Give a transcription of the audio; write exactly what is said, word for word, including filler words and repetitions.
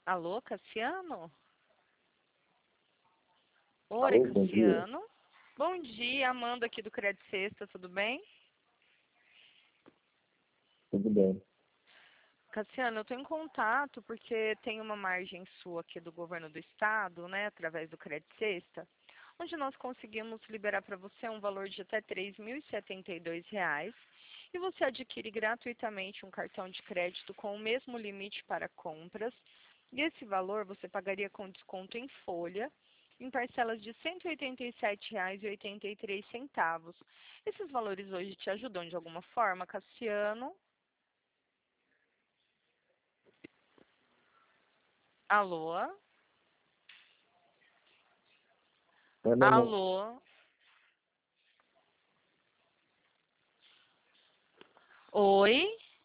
Alô, Cassiano? Oi, Alô, bom dia. Cassiano. Bom dia, Amanda aqui do Crédito Sexta, tudo bem? Tudo bem. Cassiano, eu estou em contato porque tem uma margem sua aqui do governo do estado, né, através do Crédito Sexta, onde nós conseguimos liberar para você um valor de até três mil e setenta e dois reais e você adquire gratuitamente um cartão de crédito com o mesmo limite para compras. E esse valor você pagaria com desconto em folha, em parcelas de cento e oitenta e sete reais e oitenta e três centavos. Esses valores hoje te ajudam de alguma forma, Cassiano? Alô? Não, não, não. Alô? Oi?